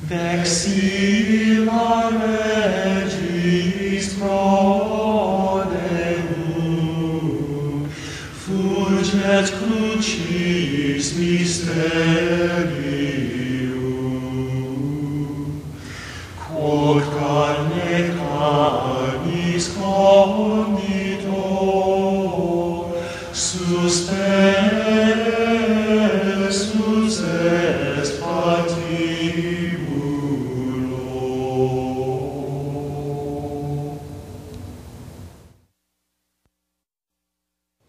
Vexilla regis prodeunt, fulget crucis mysterium, quod carne carnis